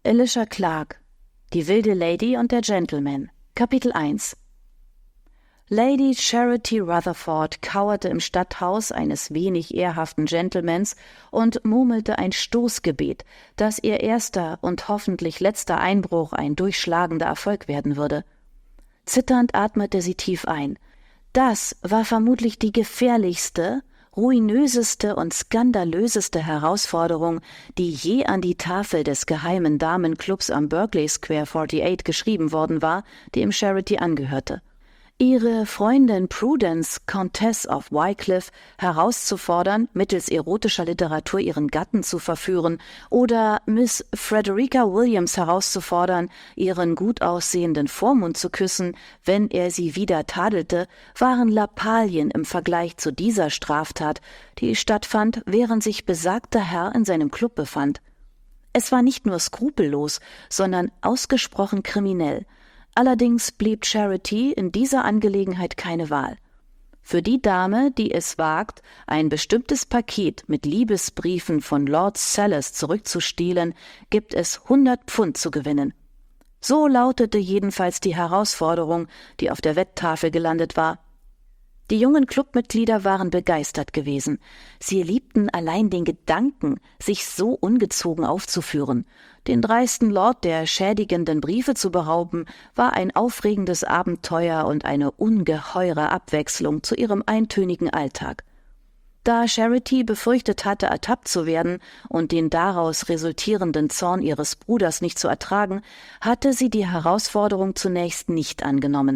Elisha Clark, die wilde Lady und der Gentleman. Kapitel 1. Lady Charity Rutherford kauerte im Stadthaus eines wenig ehrhaften Gentlemans und murmelte ein Stoßgebet, dass ihr erster und hoffentlich letzter Einbruch ein durchschlagender Erfolg werden würde. Zitternd atmete sie tief ein. Das war vermutlich die gefährlichste, ruinöseste und skandalöseste Herausforderung, die je an die Tafel des geheimen Damenclubs am Berkeley Square 48 geschrieben worden war, die im Charity angehörte. Ihre Freundin Prudence, Countess of Wycliffe, herauszufordern, mittels erotischer Literatur ihren Gatten zu verführen, oder Miss Frederica Williams herauszufordern, ihren gut aussehenden Vormund zu küssen, wenn er sie wieder tadelte, waren Lappalien im Vergleich zu dieser Straftat, die stattfand, während sich besagter Herr in seinem Club befand. Es war nicht nur skrupellos, sondern ausgesprochen kriminell. Allerdings blieb Charity in dieser Angelegenheit keine Wahl. Für die Dame, die es wagt, ein bestimmtes Paket mit Liebesbriefen von Lord Salas zurückzustehlen, gibt es 100 Pfund zu gewinnen. So lautete jedenfalls die Herausforderung, die auf der Wetttafel gelandet war. Die jungen Clubmitglieder waren begeistert gewesen. Sie liebten allein den Gedanken, sich so ungezogen aufzuführen. Den dreisten Lord der schädigenden Briefe zu berauben, war ein aufregendes Abenteuer und eine ungeheure Abwechslung zu ihrem eintönigen Alltag. Da Charity befürchtet hatte, ertappt zu werden und den daraus resultierenden Zorn ihres Bruders nicht zu ertragen, hatte sie die Herausforderung zunächst nicht angenommen.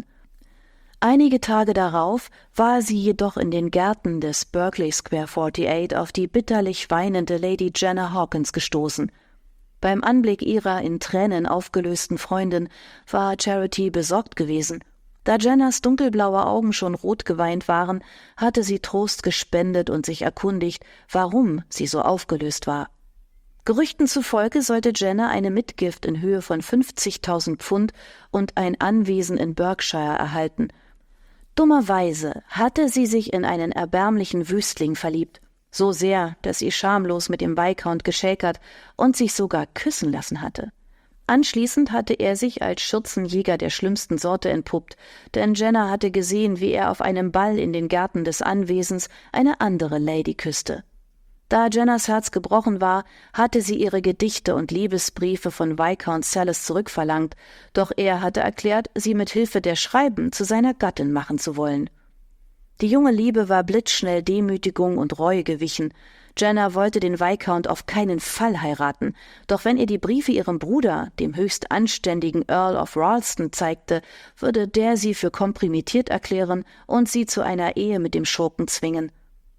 Einige Tage darauf war sie jedoch in den Gärten des Berkeley Square 48 auf die bitterlich weinende Lady Jenna Hawkins gestoßen. Beim Anblick ihrer in Tränen aufgelösten Freundin war Charity besorgt gewesen. Da Jennas dunkelblaue Augen schon rot geweint waren, hatte sie Trost gespendet und sich erkundigt, warum sie so aufgelöst war. Gerüchten zufolge sollte Jenna eine Mitgift in Höhe von 50.000 Pfund und ein Anwesen in Berkshire erhalten. Dummerweise hatte sie sich in einen erbärmlichen Wüstling verliebt, so sehr, dass sie schamlos mit dem Viscount geschäkert und sich sogar küssen lassen hatte. Anschließend hatte er sich als Schürzenjäger der schlimmsten Sorte entpuppt, denn Jenna hatte gesehen, wie er auf einem Ball in den Gärten des Anwesens eine andere Lady küsste. Da Jennas Herz gebrochen war, hatte sie ihre Gedichte und Liebesbriefe von Viscount Salas zurückverlangt, doch er hatte erklärt, sie mit Hilfe der Schreiben zu seiner Gattin machen zu wollen. Die junge Liebe war blitzschnell Demütigung und Reue gewichen. Jenna wollte den Viscount auf keinen Fall heiraten, doch wenn ihr die Briefe ihrem Bruder, dem höchst anständigen Earl of Ralston, zeigte, würde der sie für kompromittiert erklären und sie zu einer Ehe mit dem Schurken zwingen.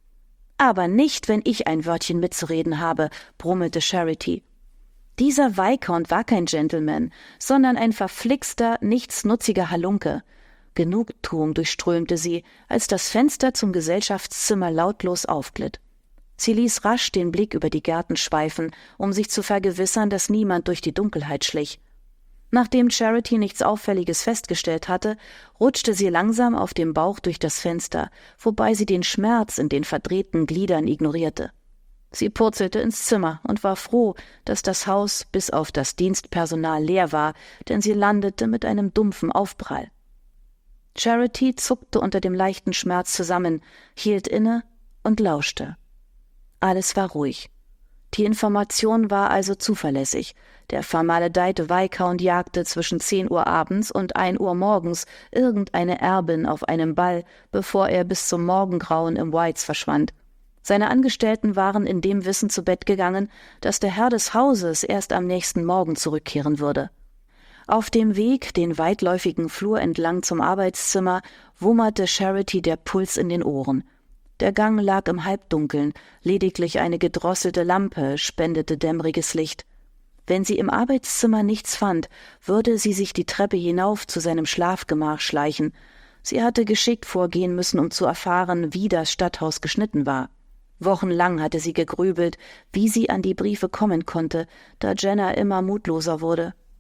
»Aber nicht, wenn ich ein Wörtchen mitzureden habe«, brummelte Charity. Dieser Viscount war kein Gentleman, sondern ein verflixter, nichtsnutziger Halunke. Genugtuung durchströmte sie, als das Fenster zum Gesellschaftszimmer lautlos aufglitt. Sie ließ rasch den Blick über die Gärten schweifen, um sich zu vergewissern, dass niemand durch die Dunkelheit schlich. Nachdem Charity nichts Auffälliges festgestellt hatte, rutschte sie langsam auf dem Bauch durch das Fenster, wobei sie den Schmerz in den verdrehten Gliedern ignorierte. Sie purzelte ins Zimmer und war froh, dass das Haus bis auf das Dienstpersonal leer war, denn sie landete mit einem dumpfen Aufprall. Charity zuckte unter dem leichten Schmerz zusammen, hielt inne und lauschte. Alles war ruhig. Die Information war also zuverlässig. Der vermaledeite Viscount jagte zwischen 10 Uhr abends und 1 Uhr morgens irgendeine Erbin auf einem Ball, bevor er bis zum Morgengrauen im Whites verschwand. Seine Angestellten waren in dem Wissen zu Bett gegangen, dass der Herr des Hauses erst am nächsten Morgen zurückkehren würde. Auf dem Weg, den weitläufigen Flur entlang zum Arbeitszimmer, wummerte Charity der Puls in den Ohren. Der Gang lag im Halbdunkeln, lediglich eine gedrosselte Lampe spendete dämmeriges Licht. Wenn sie im Arbeitszimmer nichts fand, würde sie sich die Treppe hinauf zu seinem Schlafgemach schleichen. Sie hatte geschickt vorgehen müssen, um zu erfahren, wie das Stadthaus geschnitten war. Wochenlang hatte sie gegrübelt, wie sie an die Briefe kommen konnte, da Jenna immer mutloser wurde.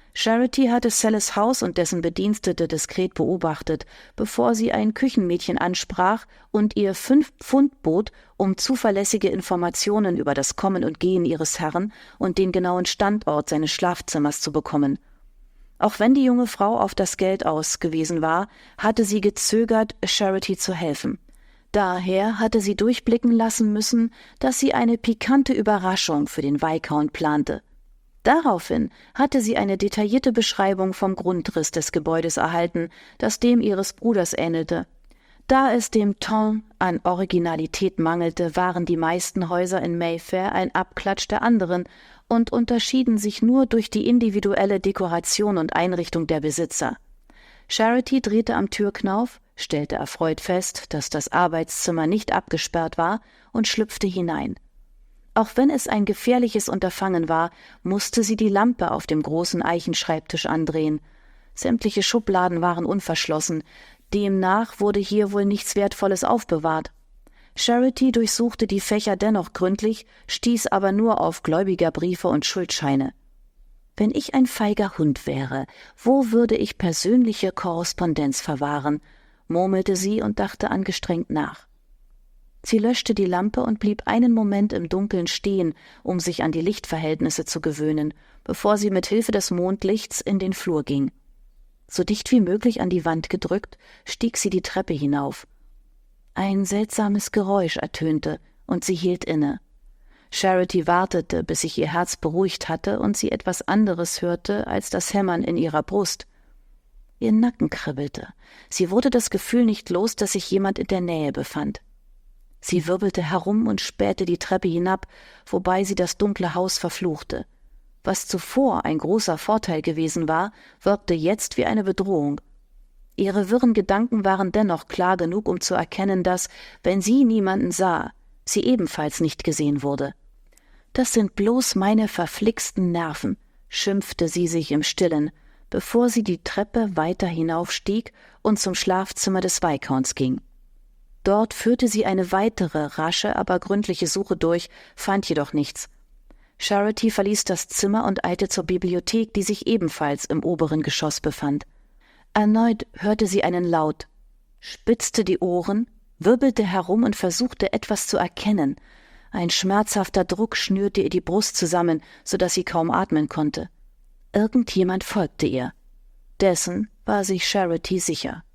Charity hatte Sallys Haus und dessen Bedienstete diskret beobachtet, bevor sie ein Küchenmädchen ansprach und ihr 5 Pfund bot, um zuverlässige Informationen über das Kommen und Gehen ihres Herrn und den genauen Standort seines Schlafzimmers zu bekommen. Auch wenn die junge Frau auf das Geld ausgewiesen war, hatte sie gezögert, Charity zu helfen. Daher hatte sie durchblicken lassen müssen, dass sie eine pikante Überraschung für den Viscount plante. Daraufhin hatte sie eine detaillierte Beschreibung vom Grundriss des Gebäudes erhalten, das dem ihres Bruders ähnelte. Da es dem Ton an Originalität mangelte, waren die meisten Häuser in Mayfair ein Abklatsch der anderen und unterschieden sich nur durch die individuelle Dekoration und Einrichtung der Besitzer. Charity drehte am Türknauf, stellte erfreut fest, dass das Arbeitszimmer nicht abgesperrt war, und schlüpfte hinein. Auch wenn es ein gefährliches Unterfangen war, musste sie die Lampe auf dem großen Eichenschreibtisch andrehen. Sämtliche Schubladen waren unverschlossen, demnach wurde hier wohl nichts Wertvolles aufbewahrt. Charity durchsuchte die Fächer dennoch gründlich, stieß aber nur auf Gläubigerbriefe und Schuldscheine. Wenn ich ein feiger Hund wäre, wo würde ich persönliche Korrespondenz verwahren, murmelte sie und dachte angestrengt nach. Sie löschte die Lampe und blieb einen Moment im Dunkeln stehen, um sich an die Lichtverhältnisse zu gewöhnen, bevor sie mit Hilfe des Mondlichts in den Flur ging. So dicht wie möglich an die Wand gedrückt, stieg sie die Treppe hinauf. Ein seltsames Geräusch ertönte, und sie hielt inne. Charity wartete, bis sich ihr Herz beruhigt hatte und sie etwas anderes hörte als das Hämmern in ihrer Brust. Ihr Nacken kribbelte. Sie wurde das Gefühl nicht los, dass sich jemand in der Nähe befand. Sie wirbelte herum und spähte die Treppe hinab, wobei sie das dunkle Haus verfluchte. Was zuvor ein großer Vorteil gewesen war, wirkte jetzt wie eine Bedrohung. Ihre wirren Gedanken waren dennoch klar genug, um zu erkennen, dass, wenn sie niemanden sah, sie ebenfalls nicht gesehen wurde. »Das sind bloß meine verflixten Nerven«, schimpfte sie sich im Stillen, bevor sie die Treppe weiter hinaufstieg und zum Schlafzimmer des Viscounts ging. Dort führte sie eine weitere, rasche, aber gründliche Suche durch, fand jedoch nichts. Charity verließ das Zimmer und eilte zur Bibliothek, die sich ebenfalls im oberen Geschoss befand. Erneut hörte sie einen Laut, spitzte die Ohren, wirbelte herum und versuchte etwas zu erkennen. Ein schmerzhafter Druck schnürte ihr die Brust zusammen, so dass sie kaum atmen konnte. Irgendjemand folgte ihr. Dessen war sich Charity sicher.